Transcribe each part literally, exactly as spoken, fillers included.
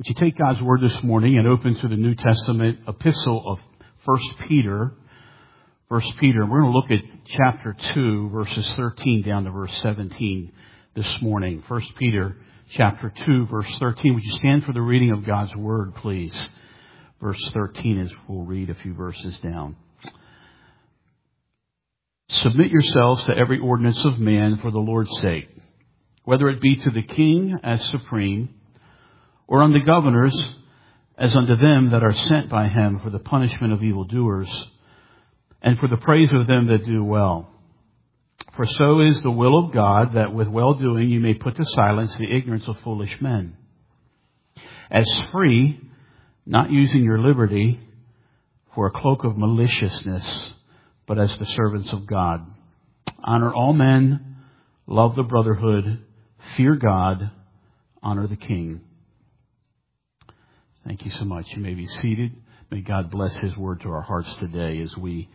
Would you take God's Word this morning and open to the New Testament epistle of First Peter? First Peter, we're going to look at chapter two, verses thirteen down to verse seventeen this morning. First Peter chapter two, verse thirteen. Would you stand for the reading of God's Word, please? Verse thirteen is, we'll read a few verses down. Submit yourselves to every ordinance of man for the Lord's sake, whether it be to the king as supreme, or unto governors as unto them that are sent by him for the punishment of evildoers, and for the praise of them that do well. For so is the will of God, that with well-doing you may put to silence the ignorance of foolish men. As free, not using your liberty for a cloak of maliciousness, but as the servants of God. Honor all men, love the brotherhood, fear God, honor the king. Thank you so much. You may be seated. May God bless His word to our hearts today as we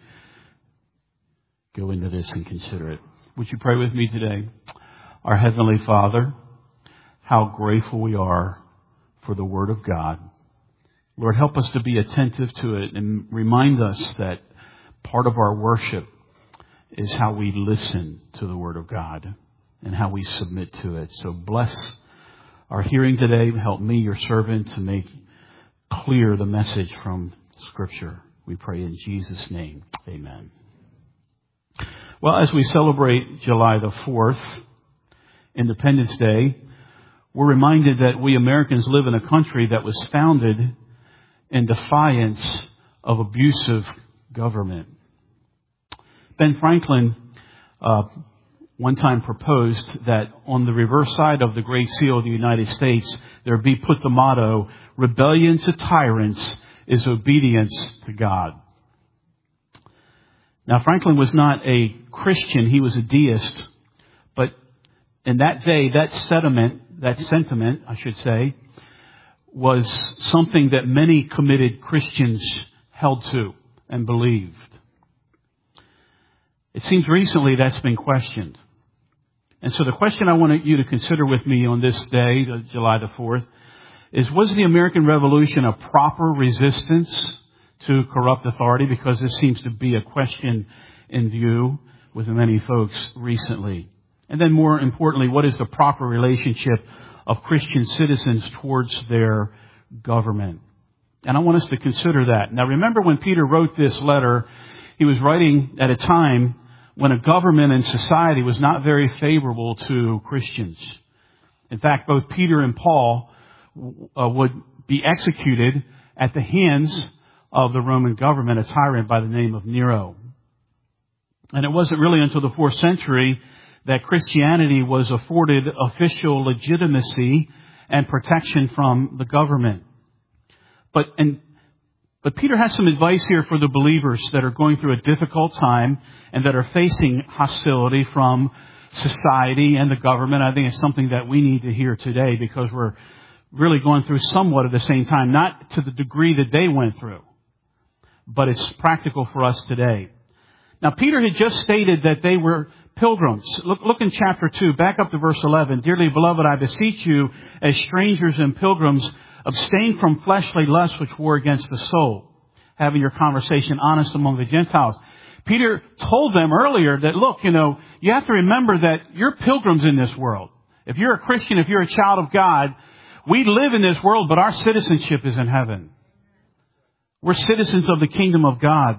go into this and consider it. Would you pray with me today? Our Heavenly Father, how grateful we are for the Word of God. Lord, help us to be attentive to it and remind us that part of our worship is how we listen to the Word of God and how we submit to it. So bless our hearing today. Help me, your servant, to make clear the message from Scripture. We pray in Jesus' name. Amen. Well, as we celebrate July the fourth, Independence Day, we're reminded that we Americans live in a country that was founded in defiance of abusive government. Ben Franklin uh, one time proposed that on the reverse side of the Great Seal of the United States, there be put the motto, "Rebellion to tyrants is obedience to God." Now, Franklin was not a Christian. He was a deist. But in that day, that sentiment, that sentiment, I should say, was something that many committed Christians held to and believed. It seems recently that's been questioned. And so the question I want you to consider with me on this day, July the fourth, is, was the American Revolution a proper resistance to corrupt authority? Because this seems to be a question in view with many folks recently. And then more importantly, what is the proper relationship of Christian citizens towards their government? And I want us to consider that. Now remember, when Peter wrote this letter, he was writing at a time when a government and society was not very favorable to Christians. In fact, both Peter and Paul uh, would be executed at the hands of the Roman government, a tyrant by the name of Nero. And it wasn't really until the fourth century that Christianity was afforded official legitimacy and protection from the government. But and But Peter has some advice here for the believers that are going through a difficult time and that are facing hostility from society and the government. I think it's something that we need to hear today, because we're really going through somewhat at the same time, not to the degree that they went through, but it's practical for us today. Now, Peter had just stated that they were pilgrims. Look, look in chapter two, back up to verse eleven. "Dearly beloved, I beseech you, as strangers and pilgrims, abstain from fleshly lusts which war against the soul, having your conversation honest among the Gentiles." Peter told them earlier that, look, you know, you have to remember that you're pilgrims in this world. If you're a Christian, if you're a child of God, we live in this world, but our citizenship is in heaven. We're citizens of the kingdom of God.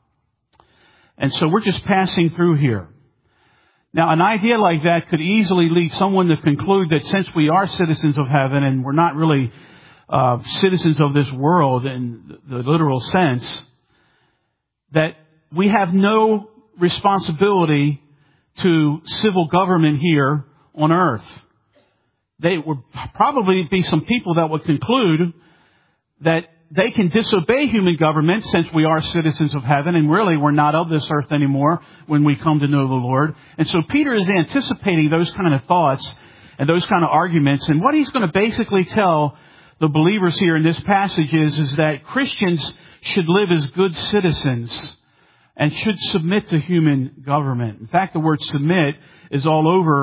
And so we're just passing through here. Now, an idea like that could easily lead someone to conclude that since we are citizens of heaven and we're not really Uh, citizens of this world in the literal sense, that we have no responsibility to civil government here on earth. They would probably be some people that would conclude that they can disobey human government since we are citizens of heaven, and really we're not of this earth anymore when we come to know the Lord. And so Peter is anticipating those kind of thoughts and those kind of arguments. And what he's going to basically tell the believers here in this passage is, is that Christians should live as good citizens and should submit to human government. In fact, the word submit is all over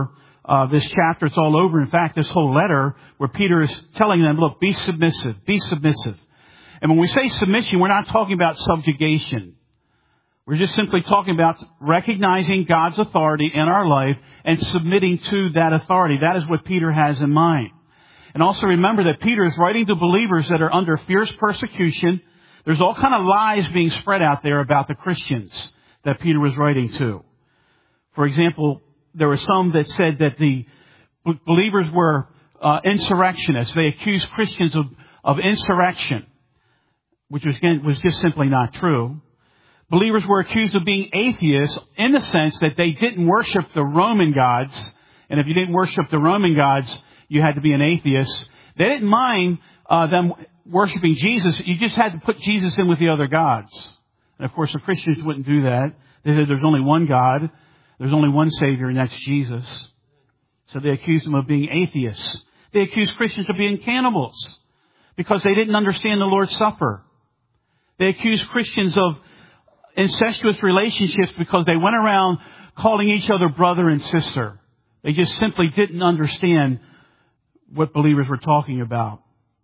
uh, this chapter. It's all over. In fact, this whole letter where Peter is telling them, look, be submissive, be submissive. And when we say submission, we're not talking about subjugation. We're just simply talking about recognizing God's authority in our life and submitting to that authority. That is what Peter has in mind. And also remember that Peter is writing to believers that are under fierce persecution. There's all kind of lies being spread out there about the Christians that Peter was writing to. For example, there were some that said that the believers were uh, insurrectionists. They accused Christians of, of insurrection, which was, again, was just simply not true. Believers were accused of being atheists in the sense that they didn't worship the Roman gods. And if you didn't worship the Roman gods, you had to be an atheist. They didn't mind uh, them worshiping Jesus. You just had to put Jesus in with the other gods. And of course, the Christians wouldn't do that. They said there's only one God. There's only one Savior, and that's Jesus. So they accused them of being atheists. They accused Christians of being cannibals because they didn't understand the Lord's Supper. They accused Christians of incestuous relationships because they went around calling each other brother and sister. They just simply didn't understand what believers were talking about.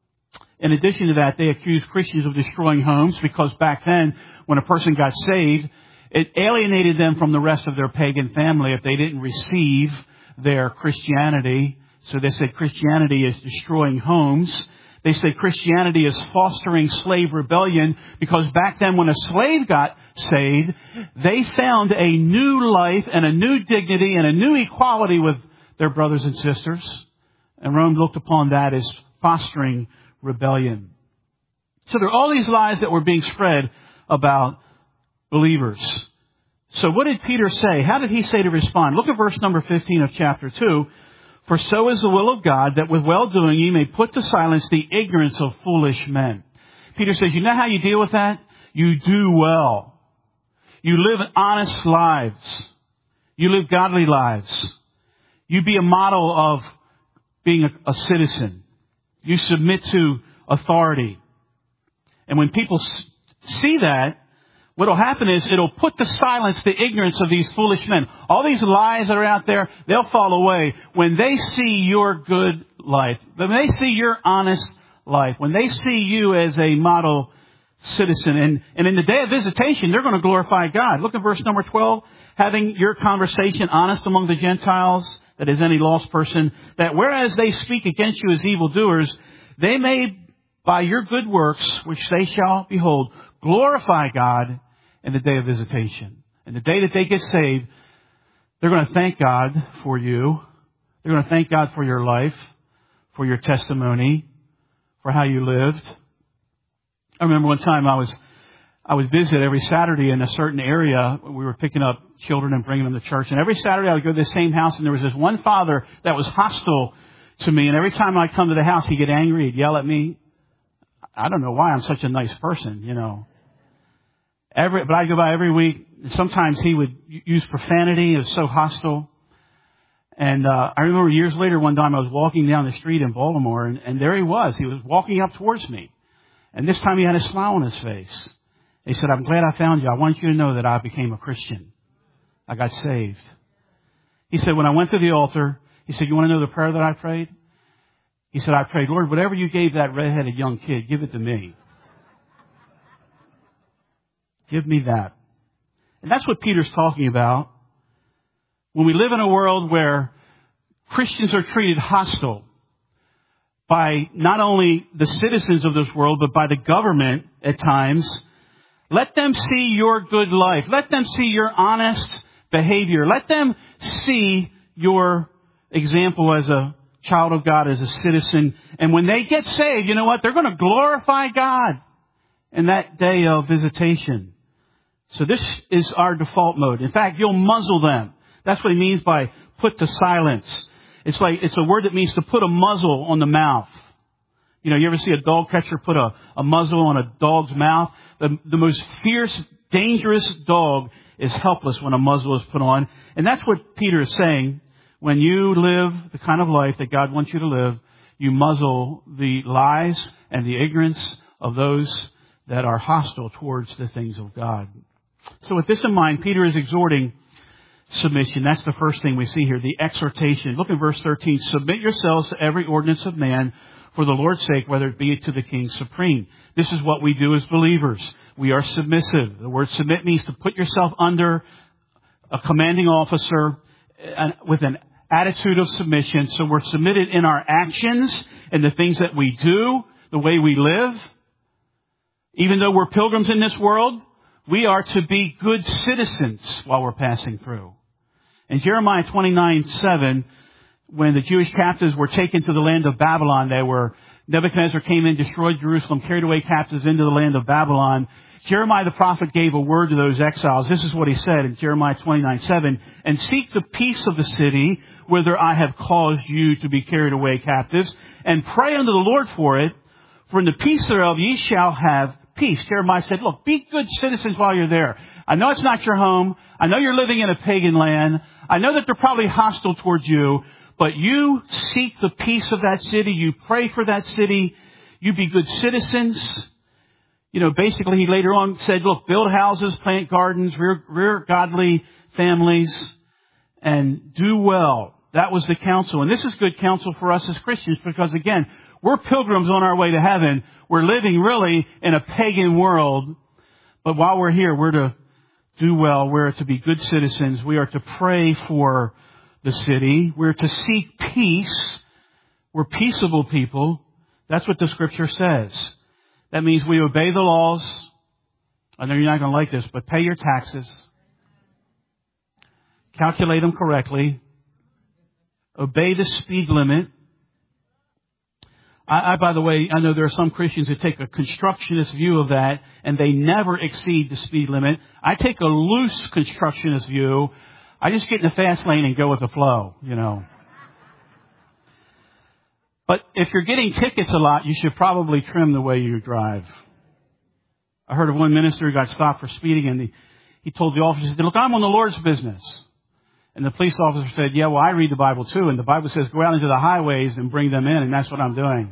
In addition to that, they accused Christians of destroying homes because back then, when a person got saved, it alienated them from the rest of their pagan family if they didn't receive their Christianity. So they said Christianity is destroying homes. They say Christianity is fostering slave rebellion because back then when a slave got saved, they found a new life and a new dignity and a new equality with their brothers and sisters. And Rome looked upon that as fostering rebellion. So there are all these lies that were being spread about believers. So what did Peter say? How did he say to respond? Look at verse number fifteen of chapter two. For so is the will of God, that with well-doing ye may put to silence the ignorance of foolish men. Peter says, you know how you deal with that? You do well. You live honest lives. You live godly lives. You be a model of being a, a citizen. You submit to authority. And when people s- see that, what will happen is it'll put to silence the ignorance of these foolish men. All these lies that are out there, they'll fall away when they see your good life. When they see your honest life. When they see you as a model citizen. And, and in the day of visitation, they're going to glorify God. Look at verse number twelve. Having your conversation honest among the Gentiles, that is any lost person, that whereas they speak against you as evildoers, they may by your good works, which they shall behold, glorify God in the day of visitation. And the day that they get saved, they're going to thank God for you. They're going to thank God for your life, for your testimony, for how you lived. I remember one time I was I was visit every Saturday in a certain area. We were picking up children and bringing them to church. And every Saturday I would go to the same house, and there was this one father that was hostile to me. And every time I'd come to the house, he'd get angry. He'd yell at me. I don't know why I'm such a nice person, you know. Every, but I'd go by every week. Sometimes he would use profanity. It was so hostile. And uh, I remember years later, one time I was walking down the street in Baltimore, and, and there he was. He was walking up towards me. And this time he had a smile on his face. He said, I'm glad I found you. I want you to know that I became a Christian. I got saved. He said, when I went to the altar, he said, you want to know the prayer that I prayed? He said, I prayed, Lord, whatever you gave that redheaded young kid, give it to me. Give me that. And that's what Peter's talking about. When we live in a world where Christians are treated hostile by not only the citizens of this world, but by the government at times, let them see your good life. Let them see your honest behavior. Let them see your example as a child of God, as a citizen. And when they get saved, you know what? They're going to glorify God in that day of visitation. So this is our default mode. In fact, you'll muzzle them. That's what he means by put to silence. It's like, it's a word that means to put a muzzle on the mouth. You know, you ever see a dog catcher put a, a muzzle on a dog's mouth? The, the most fierce, dangerous dog is helpless when a muzzle is put on. And that's what Peter is saying. When you live the kind of life that God wants you to live, you muzzle the lies and the ignorance of those that are hostile towards the things of God. So with this in mind, Peter is exhorting submission. That's the first thing we see here, the exhortation. Look at verse thirteen. Submit yourselves to every ordinance of man for the Lord's sake, whether it be to the King supreme. This is what we do as believers. We are submissive. The word submit means to put yourself under a commanding officer with an attitude of submission. So we're submitted in our actions and the things that we do, the way we live. Even though we're pilgrims in this world, we are to be good citizens while we're passing through. In Jeremiah twenty-nine seven, when the Jewish captives were taken to the land of Babylon, they were, Nebuchadnezzar came in, destroyed Jerusalem, carried away captives into the land of Babylon. Jeremiah the prophet gave a word to those exiles. This is what he said in Jeremiah twenty-nine seven, and seek the peace of the city whither I have caused you to be carried away captives, and pray unto the Lord for it, for in the peace thereof ye shall have peace. Jeremiah said, look, be good citizens while you're there. I know it's not your home. I know you're living in a pagan land. I know that they're probably hostile towards you, but you seek the peace of that city. You pray for that city. You be good citizens. You know, basically he later on said, look, build houses, plant gardens, rear, rear godly families, and do well. That was the counsel. And this is good counsel for us as Christians because, again, we're pilgrims on our way to heaven. We're living really in a pagan world. But while we're here, we're to do well. We're to be good citizens. We are to pray for the city. We're to seek peace. We're peaceable people. That's what the Scripture says. That means we obey the laws. I know you're not going to like this, but pay your taxes. Calculate them correctly. Obey the speed limit. I, I, by the way, I know there are some Christians who take a constructionist view of that, and they never exceed the speed limit. I take a loose constructionist view. I just get in the fast lane and go with the flow, you know. But if you're getting tickets a lot, you should probably trim the way you drive. I heard of one minister who got stopped for speeding, and he, he told the officer, he said, look, I'm on the Lord's business. And the police officer said, yeah, well, I read the Bible too, and the Bible says go out into the highways and bring them in, and that's what I'm doing.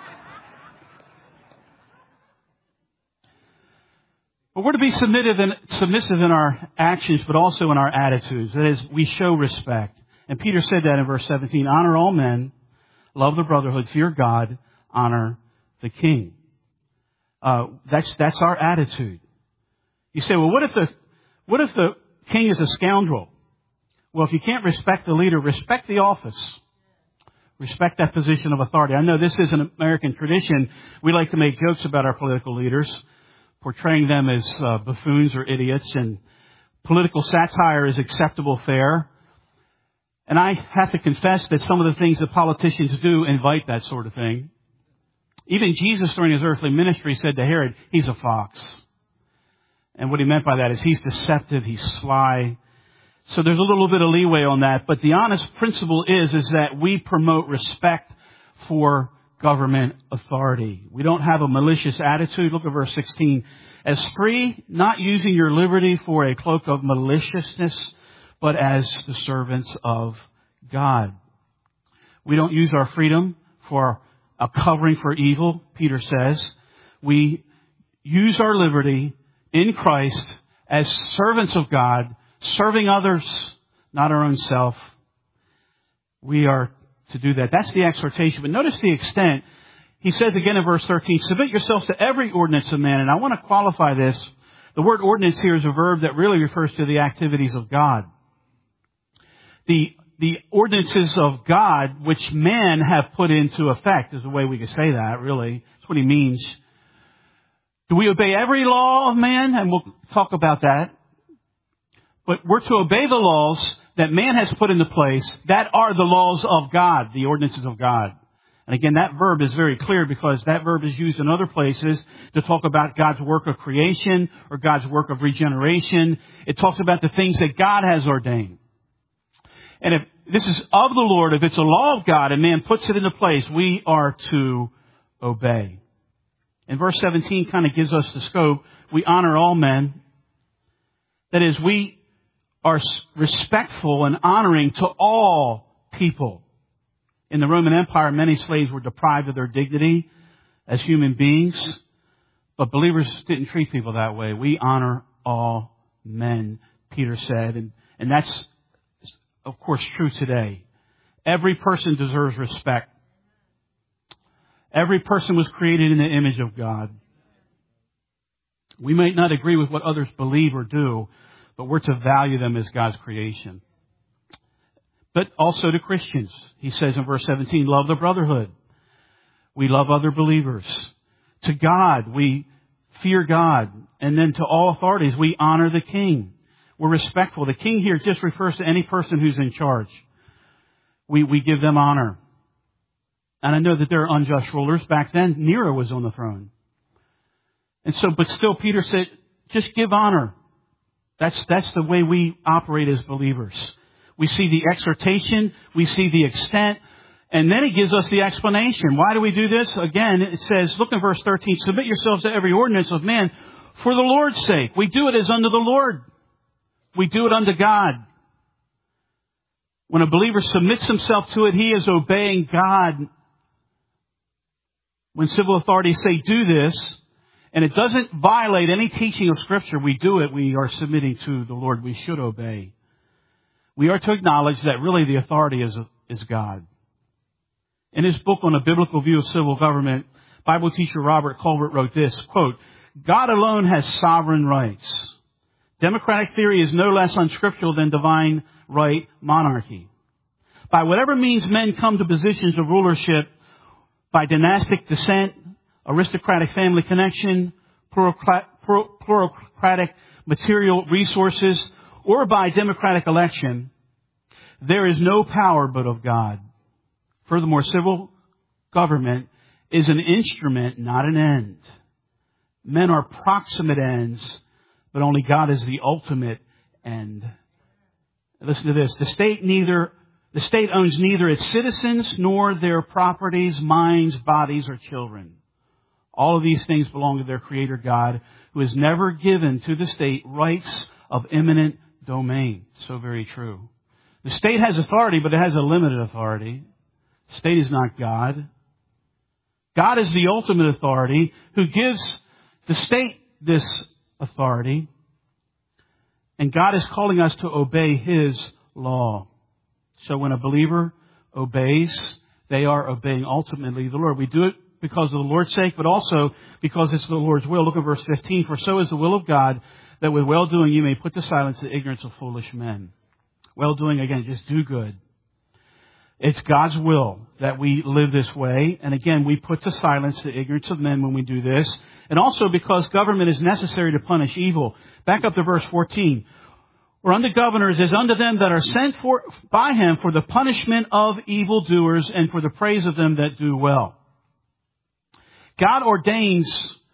But we're to be submissive in, submissive in our actions, but also in our attitudes. That is, we show respect. And Peter said that in verse seventeen, honor all men, love the brotherhood, fear God, honor the king. Uh, that's, that's our attitude. You say, well, what if the, what if the king is a scoundrel? Well, if you can't respect the leader, respect the office. Respect that position of authority. I know this is an American tradition. We like to make jokes about our political leaders, portraying them as uh, buffoons or idiots, and political satire is acceptable fare. And I have to confess that some of the things that politicians do invite that sort of thing. Even Jesus during his earthly ministry said to Herod, he's a fox. And what he meant by that is he's deceptive, he's sly. So there's a little bit of leeway on that. But the honest principle is, is that we promote respect for government authority. We don't have a malicious attitude. Look at verse sixteen. As free, not using your liberty for a cloak of maliciousness, but as the servants of God. We don't use our freedom for a covering for evil, Peter says. We use our liberty in Christ as servants of God, serving others, not our own self. We are to do that. That's the exhortation. But notice the extent. He says again in verse thirteen, submit yourselves to every ordinance of man. And I want to qualify this. The word ordinance here is a verb that really refers to the activities of God. The, the ordinances of God, which men have put into effect, is the way we could say that, really. That's what he means. Do we obey every law of man? And we'll talk about that. But we're to obey the laws that man has put into place. That are the laws of God, the ordinances of God. And again, that verb is very clear because that verb is used in other places to talk about God's work of creation or God's work of regeneration. It talks about the things that God has ordained. And if this is of the Lord, if it's a law of God and man puts it into place, we are to obey. And verse seventeen kind of gives us the scope. We honor all men. That is, we are respectful and honoring to all people. In the Roman Empire, many slaves were deprived of their dignity as human beings. But believers didn't treat people that way. We honor all men, Peter said. And, and that's of course, true today. Every person deserves respect. Every person was created in the image of God. We might not agree with what others believe or do, but we're to value them as God's creation. But also to Christians. He says in verse seventeen, love the brotherhood. We love other believers. To God, we fear God. And then to all authorities, we honor the king. We're respectful. The king here just refers to any person who's in charge. We, we give them honor. And I know that there are unjust rulers. Back then, Nero was on the throne. And so, but still, Peter said, just give honor. That's, that's the way we operate as believers. We see the exhortation. We see the extent. And then he gives us the explanation. Why do we do this? Again, it says, look in verse thirteen, submit yourselves to every ordinance of man for the Lord's sake. We do it as unto the Lord. We do it unto God. When a believer submits himself to it, he is obeying God. When civil authorities say do this, and it doesn't violate any teaching of Scripture, we do it, we are submitting to the Lord. We should obey. We are to acknowledge that really the authority is, is God. In his book on a biblical view of civil government, Bible teacher Robert Colbert wrote this, quote, God alone has sovereign rights. Democratic theory is no less unscriptural than divine right monarchy. By whatever means men come to positions of rulership, by dynastic descent, aristocratic family connection, plutocratic material resources, or by democratic election, there is no power but of God. Furthermore, civil government is an instrument, not an end. Men are proximate ends, but only God is the ultimate end. Listen to this. The state neither, the state owns neither its citizens nor their properties, minds, bodies, or children. All of these things belong to their Creator God, who has never given to the state rights of eminent domain. So very true. The state has authority, but it has a limited authority. The state is not God. God is the ultimate authority who gives the state this authority. And God is calling us to obey His law. So when a believer obeys, they are obeying ultimately the Lord. We do it because of the Lord's sake, but also because it's the Lord's will. Look at verse fifteen. For so is the will of God, that with well-doing you may put to silence the ignorance of foolish men. Well-doing, again, just do good. It's God's will that we live this way. And again, we put to silence the ignorance of men when we do this. And also because government is necessary to punish evil. Back up to verse fourteen. Or unto governors as unto them that are sent for by him for the punishment of evildoers and for the praise of them that do well. God ordains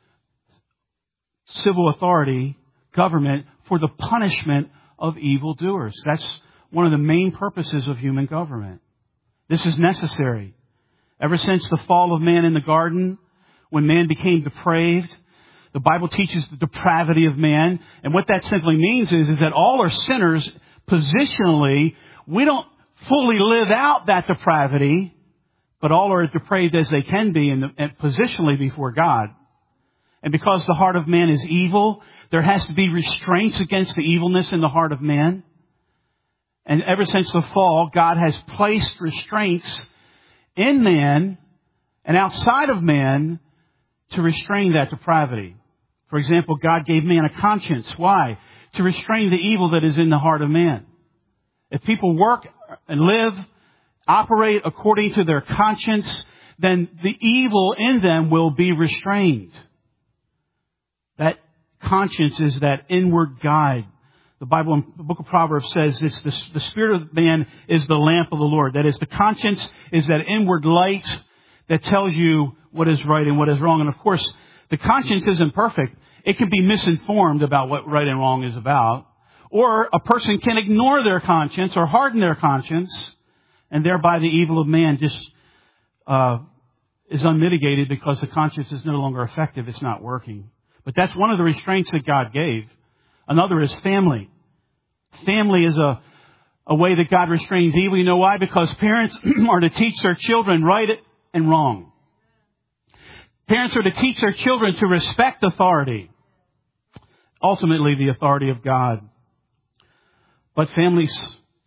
civil authority, government, for the punishment of evildoers. That's one of the main purposes of human government. This is necessary. Ever since the fall of man in the garden, when man became depraved, the Bible teaches the depravity of man. And what that simply means is, is that all are sinners positionally. We don't fully live out that depravity, but all are depraved as they can be in the, and positionally before God. And because the heart of man is evil, there has to be restraints against the evilness in the heart of man. And ever since the fall, God has placed restraints in man and outside of man to restrain that depravity. For example, God gave man a conscience. Why? To restrain the evil that is in the heart of man. If people work and live, operate according to their conscience, then the evil in them will be restrained. That conscience is that inward guide. The Bible in the book of Proverbs says it's the, the spirit of man is the lamp of the Lord. That is, the conscience is that inward light that tells you what is right and what is wrong. And of course, the conscience isn't perfect. It can be misinformed about what right and wrong is about. Or a person can ignore their conscience or harden their conscience, and thereby the evil of man just uh, is unmitigated because the conscience is no longer effective. It's not working. But that's one of the restraints that God gave. Another is family. Family is a, a way that God restrains evil. You know why? Because parents are to teach their children right and wrong. Parents are to teach their children to respect authority. Ultimately, the authority of God. But families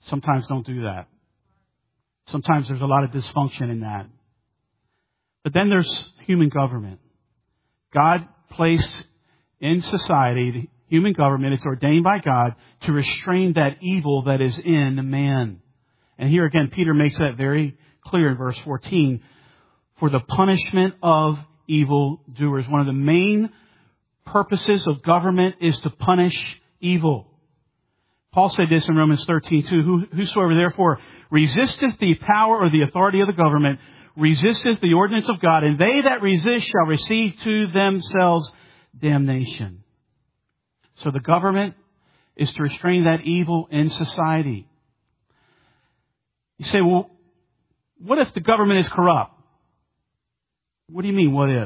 sometimes don't do that. Sometimes there's a lot of dysfunction in that. But then there's human government. God placed in society, human government, it's ordained by God to restrain that evil that is in man. And here again, Peter makes that very clear in verse fourteen. For the punishment of evildoers. One of the main purposes of government is to punish evil. Paul said this in Romans thirteen two. Whosoever therefore resisteth the power or the authority of the government, resisteth the ordinance of God, and they that resist shall receive to themselves damnation. So the government is to restrain that evil in society. You say, well, what if the government is corrupt? What do you mean, what if?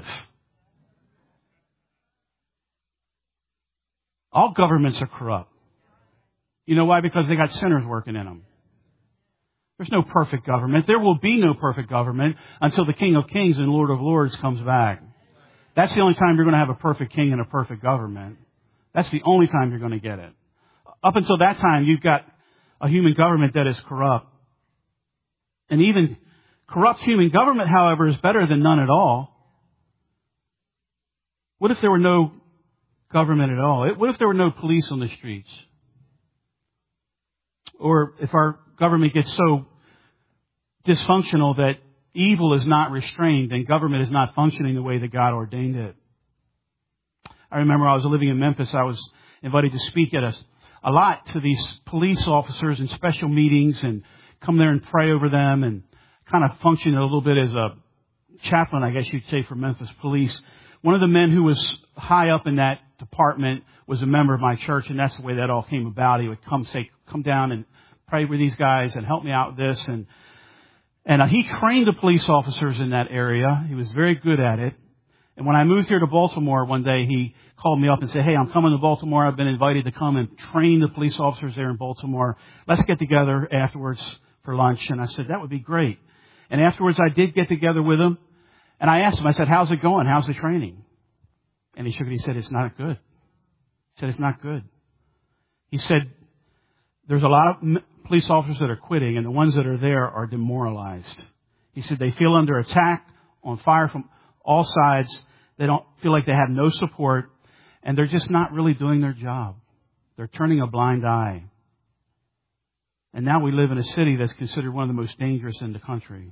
All governments are corrupt. You know why? Because they got sinners working in them. There's no perfect government. There will be no perfect government until the King of Kings and Lord of Lords comes back. That's the only time you're going to have a perfect king and a perfect government. That's the only time you're going to get it. Up until that time, you've got a human government that is corrupt. And even corrupt human government, however, is better than none at all. What if there were no government at all? What if there were no police on the streets? Or if our government gets so dysfunctional that evil is not restrained and government is not functioning the way that God ordained it. I remember I was living in Memphis. I was invited to speak at a, a lot to these police officers in special meetings and come there and pray over them and kind of function a little bit as a chaplain, I guess you'd say, for Memphis police. One of the men who was high up in that department was a member of my church, and that's the way that all came about. He would come say, come down and pray with these guys and help me out with this. And and uh, he trained the police officers in that area. He was very good at it. And when I moved here to Baltimore one day, he called me up and said, hey, I'm coming to Baltimore. I've been invited to come and train the police officers there in Baltimore. Let's get together afterwards for lunch. And I said, that would be great. And afterwards, I did get together with him. And I asked him, I said, how's it going? How's the training? And he shook it. He said, it's not good. He said, it's not good. He said, there's a lot of police officers that are quitting, and the ones that are there are demoralized. He said they feel under attack, on fire from all sides. They don't feel like they have no support, and they're just not really doing their job. They're turning a blind eye. And now we live in a city that's considered one of the most dangerous in the country.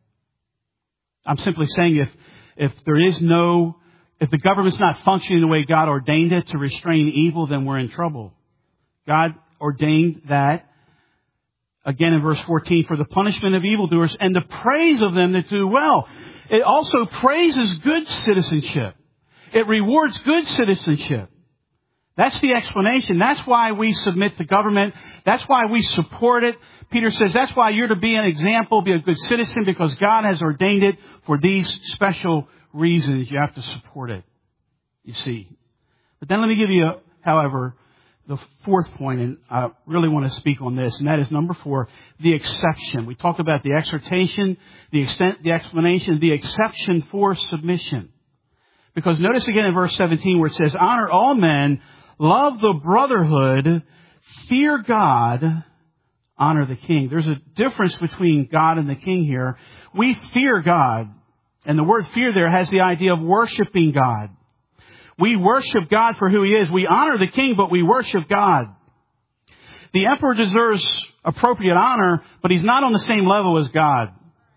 I'm simply saying if if there is no, if the government's not functioning the way God ordained it to restrain evil, then we're in trouble. God ordained that, again in verse fourteen, for the punishment of evildoers and the praise of them that do well. It also praises good citizenship. It rewards good citizenship. That's the explanation. That's why we submit to government. That's why we support it. Peter says that's why you're to be an example, be a good citizen, because God has ordained it for these special reasons. You have to support it, you see. But then let me give you, however, the fourth point, and I really want to speak on this, and that is number four, the exception. We talked about the exhortation, the extent, the explanation, the exception for submission. Because notice again in verse seventeen where it says, honor all men, love the brotherhood, fear God, honor the king. There's a difference between God and the king here. We fear God. And the word fear there has the idea of worshiping God. We worship God for who He is. We honor the king, but we worship God. The emperor deserves appropriate honor, but he's not on the same level as God.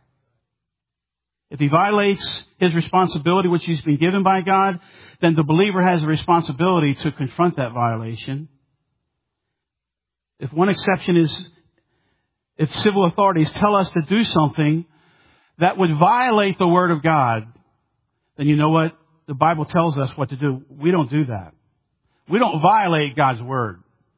If he violates his responsibility, which he's been given by God, then the believer has a responsibility to confront that violation. If one exception is, if civil authorities tell us to do something that would violate the Word of God, then you know what? The Bible tells us what to do. We don't do that. We don't violate God's Word.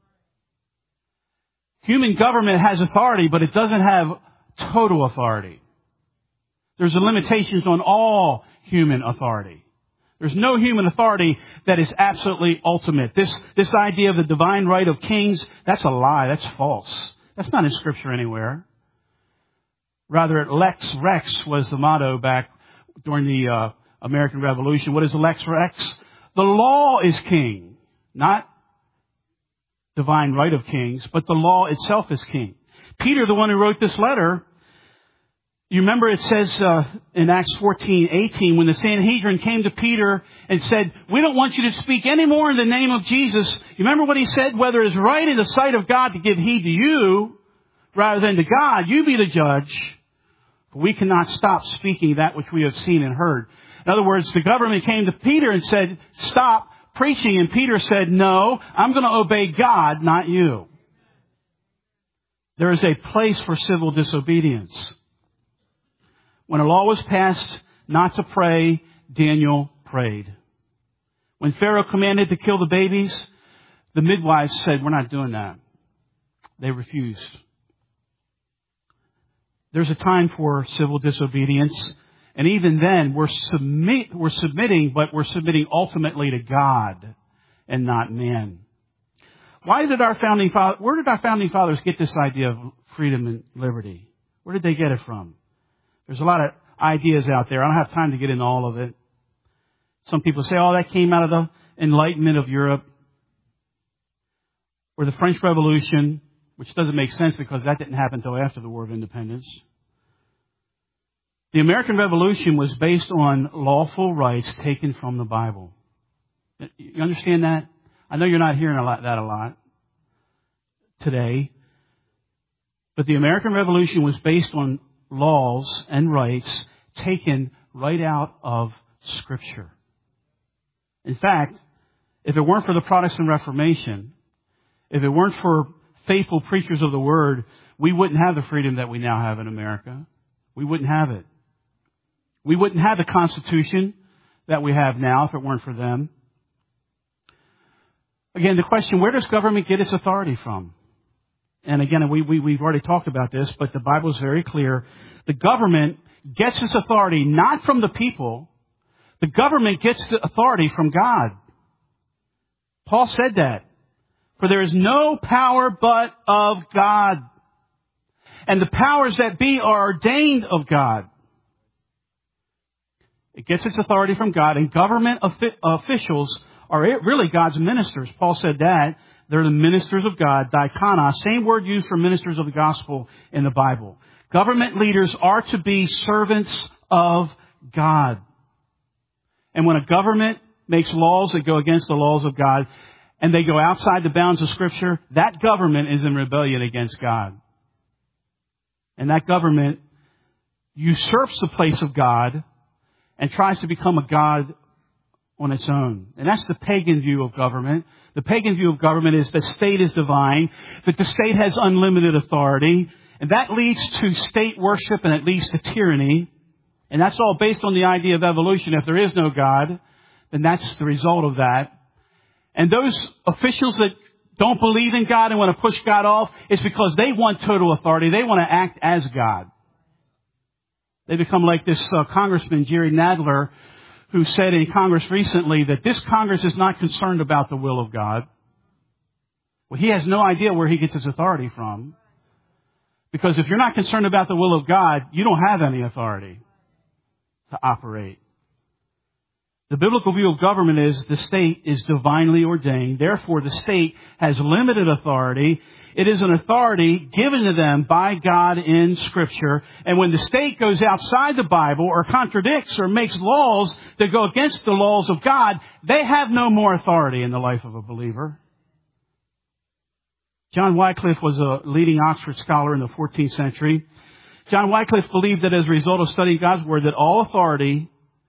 Human government has authority, but it doesn't have total authority. There's limitations on all human authority. There's no human authority that is absolutely ultimate. This, this idea of the divine right of kings, that's a lie. That's false. That's not in Scripture anywhere. Rather, Lex Rex was the motto back during the uh, American Revolution. What is Lex Rex? The law is king. Not divine right of kings, but the law itself is king. Peter, the one who wrote this letter, you remember it says uh, in Acts fourteen eighteen, when the Sanhedrin came to Peter and said, we don't want you to speak anymore in the name of Jesus. You remember what he said? Whether it's right in the sight of God to give heed to you rather than to God, you be the judge. For we cannot stop speaking that which we have seen and heard. In other words, the government came to Peter and said, stop preaching. And Peter said, no, I'm going to obey God, not you. There is a place for civil disobedience. When a law was passed not to pray, Daniel prayed. When Pharaoh commanded to kill the babies, the midwives said, we're not doing that. They refused. There's a time for civil disobedience. And even then, we're, submit, we're submitting, but we're submitting ultimately to God and not man. Why did our founding fathers, where did our founding fathers get this idea of freedom and liberty? Where did they get it from? There's a lot of ideas out there. I don't have time to get into all of it. Some people say, oh, that came out of the Enlightenment of Europe or the French Revolution, which doesn't make sense because that didn't happen until after the War of Independence. The American Revolution was based on lawful rights taken from the Bible. You understand that? I know you're not hearing a lot, that a lot today. But the American Revolution was based on laws and rights taken right out of Scripture. In fact, if it weren't for the Protestant Reformation, if it weren't for faithful preachers of the Word, we wouldn't have the freedom that we now have in America. We wouldn't have it. We wouldn't have the Constitution that we have now if it weren't for them. Again, the question, where does government get its authority from? And again, we, we, we've already talked about this, but the Bible is very clear. The government gets its authority not from the people. The government gets the authority from God. Paul said that. For there is no power but of God. And the powers that be are ordained of God. It gets its authority from God, and government officials are really God's ministers. Paul said that. They're the ministers of God, diakonos, same word used for ministers of the gospel in the Bible. Government leaders are to be servants of God. And when a government makes laws that go against the laws of God, and they go outside the bounds of Scripture, that government is in rebellion against God. And that government usurps the place of God and tries to become a God on its own. And that's the pagan view of government. The pagan view of government is the state is divine, that the state has unlimited authority, and that leads to state worship and it leads to tyranny. And that's all based on the idea of evolution. If there is no God, then that's the result of that. And those officials that don't believe in God and want to push God off, it's because they want total authority. They want to act as God. They become like this uh, Congressman, Jerry Nadler, who said in Congress recently that this Congress is not concerned about the will of God. Well, he has no idea where he gets his authority from. Because if you're not concerned about the will of God, you don't have any authority to operate. The biblical view of government is the state is divinely ordained. Therefore, the state has limited authority. It is an authority given to them by God in Scripture. And when the state goes outside the Bible or contradicts or makes laws that go against the laws of God, they have no more authority in the life of a believer. John Wycliffe was a leading Oxford scholar in the fourteenth century. John Wycliffe believed that as a result of studying God's Word, that all authority,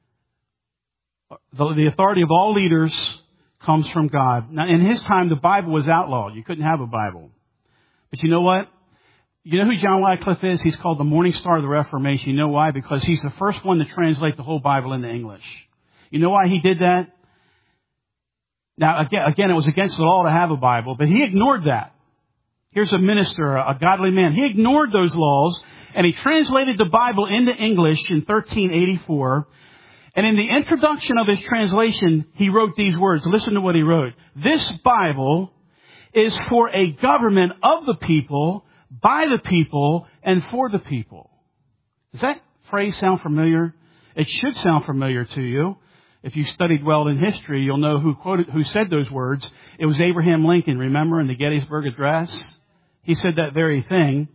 the authority of all leaders comes from God. Now, in his time, the Bible was outlawed. You couldn't have a Bible. But you know what? You know who John Wycliffe is? He's called the Morning Star of the Reformation. You know why? Because he's the first one to translate the whole Bible into English. You know why he did that? Now, again, again, it was against the law to have a Bible, but he ignored that. Here's a minister, a godly man. He ignored those laws, and he translated the Bible into English in thirteen eighty-four. And in the introduction of his translation, he wrote these words. Listen to what he wrote. This Bible is for a government of the people, by the people, and for the people. Does that phrase sound familiar? It should sound familiar to you. If you studied well in history, you'll know who quoted, who said those words. It was Abraham Lincoln, remember, in the Gettysburg Address? He said that very thing.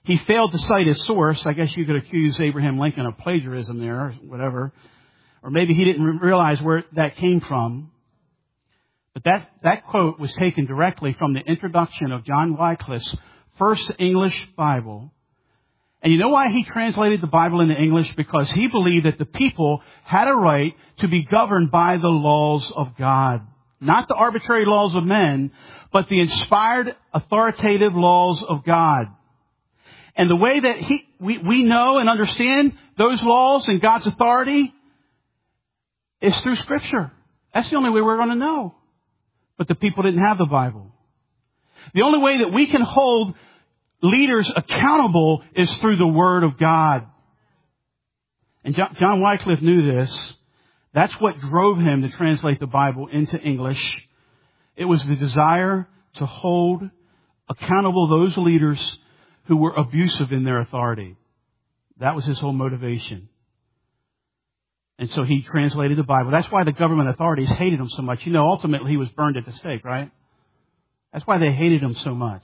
He failed to cite his source. I guess you could accuse Abraham Lincoln of plagiarism there, or whatever. Or maybe he didn't realize where that came from. But that, that quote was taken directly from the introduction of John Wycliffe's first English Bible. And you know why he translated the Bible into English? Because he believed that the people had a right to be governed by the laws of God. Not the arbitrary laws of men, but the inspired, authoritative laws of God. And the way that he, we, we know and understand those laws and God's authority is through Scripture. That's the only way we're going to know. But the people didn't have the Bible. The only way that we can hold leaders accountable is through the Word of God. And John, John Wycliffe knew this. That's what drove him to translate the Bible into English. It was the desire to hold accountable those leaders who were abusive in their authority. That was his whole motivation. And so he translated the Bible. That's why the government authorities hated him so much. You know, ultimately he was burned at the stake, right? That's why they hated him so much.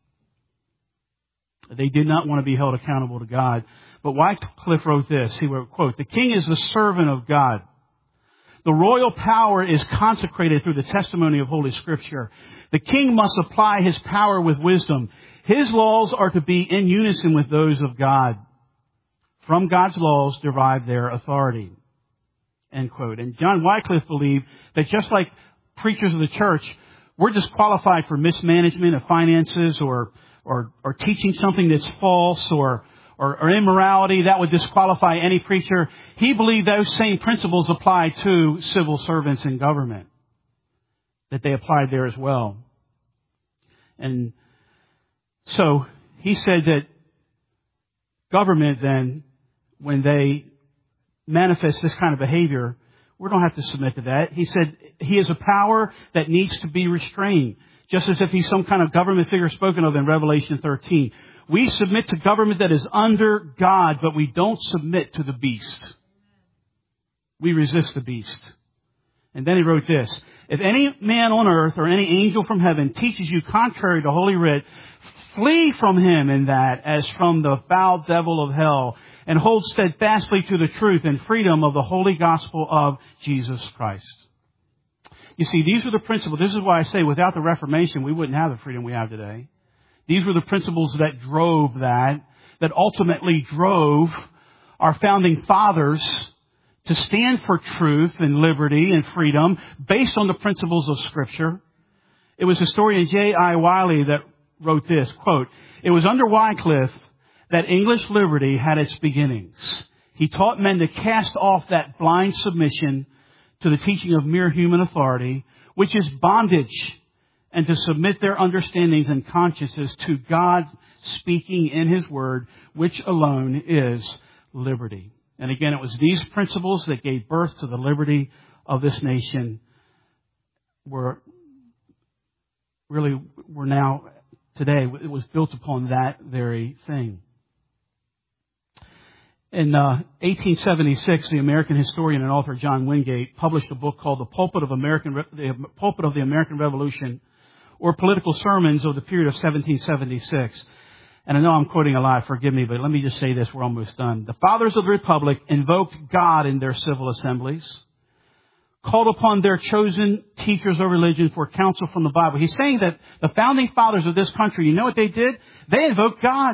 They did not want to be held accountable to God. But Wycliffe wrote this. He wrote, quote, "The king is the servant of God. The royal power is consecrated through the testimony of Holy Scripture. The king must apply his power with wisdom. His laws are to be in unison with those of God. From God's laws derive their authority." End quote. And John Wycliffe believed that just like preachers of the church, we're disqualified for mismanagement of finances or or, or teaching something that's false or, or or immorality that would disqualify any preacher. He believed those same principles apply to civil servants in government, that they applied there as well. And so he said that government then, when they manifest this kind of behavior, we don't have to submit to that. He said he is a power that needs to be restrained, just as if he's some kind of government figure spoken of in Revelation thirteen. We submit to government that is under God, but we don't submit to the beast. We resist the beast. And then he wrote this: "If any man on earth or any angel from heaven teaches you contrary to Holy Writ, flee from him in that as from the foul devil of hell, and hold steadfastly to the truth and freedom of the holy gospel of Jesus Christ." You see, these are the principles. This is why I say without the Reformation, we wouldn't have the freedom we have today. These were the principles that drove that, that ultimately drove our founding fathers to stand for truth and liberty and freedom based on the principles of Scripture. It was historian J I Wiley that wrote this, quote, "It was under Wycliffe that English liberty had its beginnings. He taught men to cast off that blind submission to the teaching of mere human authority, which is bondage, and to submit their understandings and consciences to God speaking in His Word, which alone is liberty." And again, it was these principles that gave birth to the liberty of this nation. We're really, we're now, today, it was built upon that very thing. In uh, eighteen seventy-six, the American historian and author John Wingate published a book called The Pulpit of American Re- The Pulpit of the American Revolution, or Political Sermons of the Period of seventeen seventy-six. And I know I'm quoting a lot, forgive me, but let me just say this, we're almost done. The fathers of the Republic invoked God in their civil assemblies, called upon their chosen teachers of religion for counsel from the Bible. He's saying that the founding fathers of this country, you know what they did? They invoked God.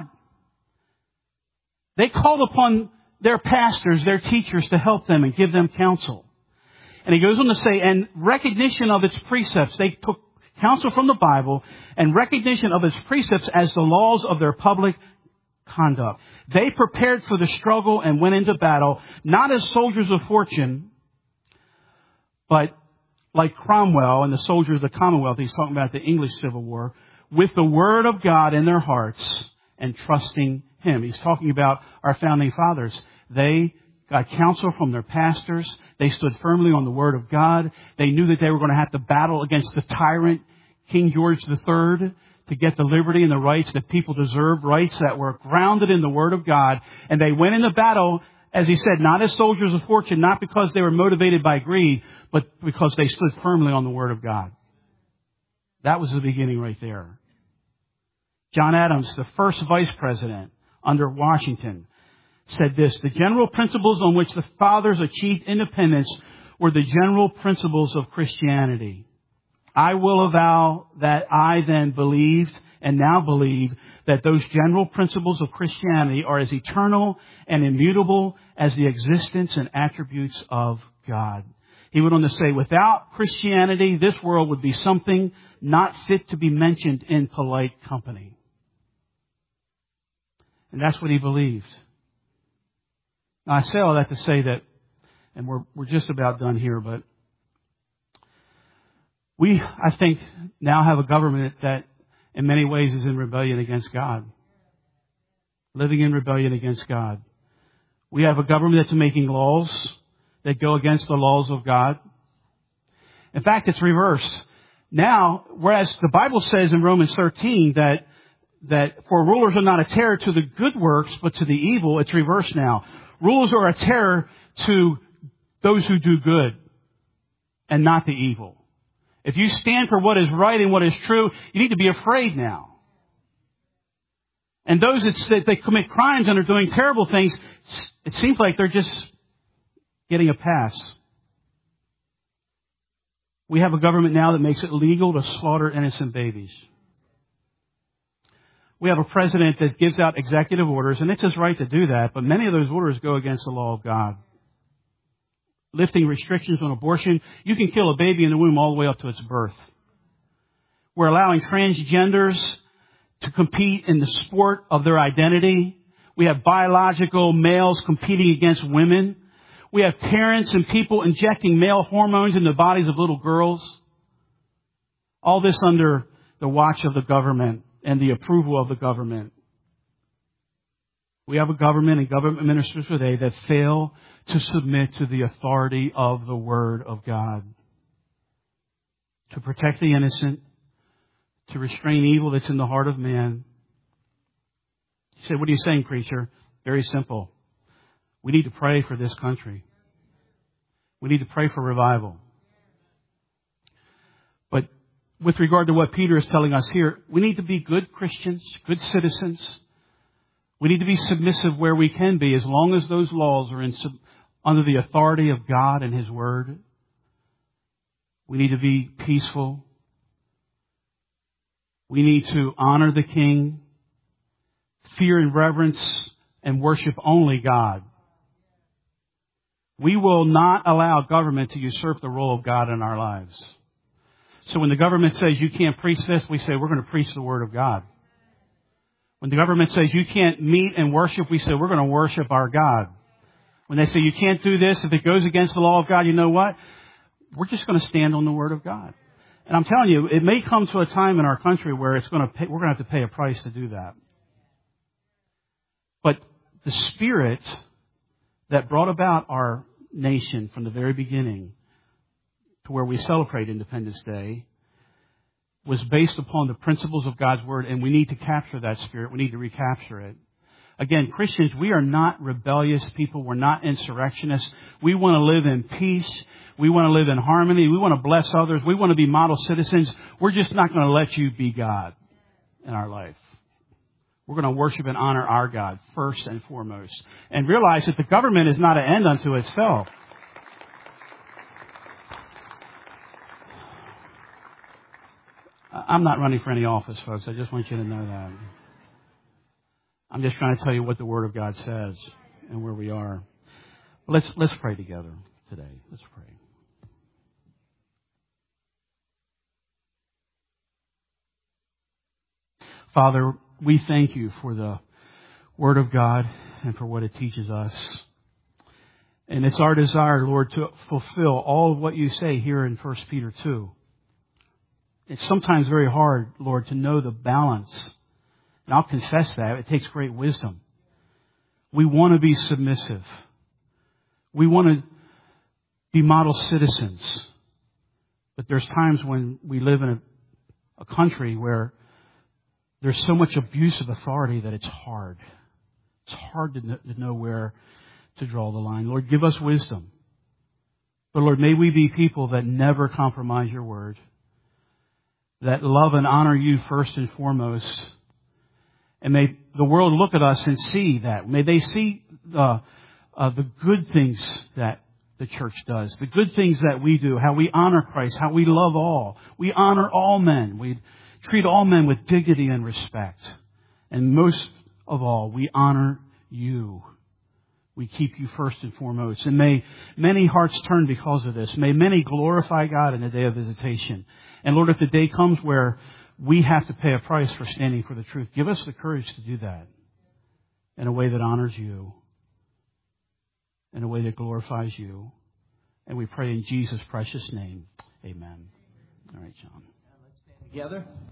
They called upon their pastors, their teachers, to help them and give them counsel. And he goes on to say, and recognition of its precepts. They took counsel from the Bible and recognition of its precepts as the laws of their public conduct. They prepared for the struggle and went into battle, not as soldiers of fortune, but like Cromwell and the soldiers of the Commonwealth. He's talking about the English Civil War, with the Word of God in their hearts and trusting Him. He's talking about our founding fathers. They got counsel from their pastors. They stood firmly on the Word of God. They knew that they were going to have to battle against the tyrant, King George the Third, to get the liberty and the rights that people deserved, rights that were grounded in the Word of God. And they went into battle, as he said, not as soldiers of fortune, not because they were motivated by greed, but because they stood firmly on the Word of God. That was the beginning right there. John Adams, the first vice president, under Washington, said this: the general principles on which the fathers achieved independence were the general principles of Christianity. I will avow that I then believed and now believe that those general principles of Christianity are as eternal and immutable as the existence and attributes of God. He went on to say, without Christianity, this world would be something not fit to be mentioned in polite company. And that's what he believed. Now, I say all that to say that, and we're, we're just about done here, but we, I think, now have a government that in many ways is in rebellion against God. Living in rebellion against God. We have a government that's making laws that go against the laws of God. In fact, it's reversed. Now, whereas the Bible says in Romans thirteen that, that for rulers are not a terror to the good works, but to the evil, it's reversed now. Rulers are a terror to those who do good and not the evil. If you stand for what is right and what is true, you need to be afraid now. And those that they commit crimes and are doing terrible things, it seems like they're just getting a pass. We have a government now that makes it legal to slaughter innocent babies. We have a president that gives out executive orders, and it's his right to do that, but many of those orders go against the law of God. Lifting restrictions on abortion. You can kill a baby in the womb all the way up to its birth. We're allowing transgenders to compete in the sport of their identity. We have biological males competing against women. We have parents and people injecting male hormones in the bodies of little girls. All this under the watch of the government and the approval of the government. We have a government and government ministers today that fail to submit to the authority of the Word of God. To protect the innocent, to restrain evil that's in the heart of man. You say, what are you saying, preacher? Very simple. We need to pray for this country. We need to pray for revival. But with regard to what Peter is telling us here, we need to be good Christians, good citizens. We need to be submissive where we can be, as long as those laws are in sub- under the authority of God and His Word. We need to be peaceful. We need to honor the King, fear and reverence, and worship only God. We will not allow government to usurp the role of God in our lives. So when the government says you can't preach this, we say we're going to preach the Word of God. When the government says you can't meet and worship, we say we're going to worship our God. When they say you can't do this, if it goes against the law of God, you know what? We're just going to stand on the Word of God. And I'm telling you, it may come to a time in our country where it's going to pay, we're going to have to pay a price to do that. But the spirit that brought about our nation from the very beginning to where we celebrate Independence Day was based upon the principles of God's Word, and we need to capture that spirit. We need to recapture it. Again, Christians, we are not rebellious people. We're not insurrectionists. We want to live in peace. We want to live in harmony. We want to bless others. We want to be model citizens. We're just not going to let you be God in our life. We're going to worship and honor our God first and foremost. And realize that the government is not an end unto itself. I'm not running for any office, folks. I just want you to know that. I'm just trying to tell you what the Word of God says and where we are. Let's let's pray together today. Let's pray. Father, we thank you for the Word of God and for what it teaches us. And it's our desire, Lord, to fulfill all of what you say here in First Peter two. It's sometimes very hard, Lord, to know the balance. And I'll confess that. It takes great wisdom. We want to be submissive. We want to be model citizens. But there's times when we live in a, a country where there's so much abuse of authority that it's hard. It's hard to know, to know where to draw the line. Lord, give us wisdom. But Lord, may we be people that never compromise your word, that love and honor you first and foremost, And may the world look at us and see that. May they see uh, uh, the good things that the church does, the good things that we do, how we honor Christ, how we love all. We honor all men. We treat all men with dignity and respect. And most of all, we honor you. We keep you first and foremost. And may many hearts turn because of this. May many glorify God in the day of visitation. And Lord, if the day comes where we have to pay a price for standing for the truth, give us the courage to do that in a way that honors you, in a way that glorifies you. And we pray in Jesus' precious name. Amen. All right, John. Let's stand together.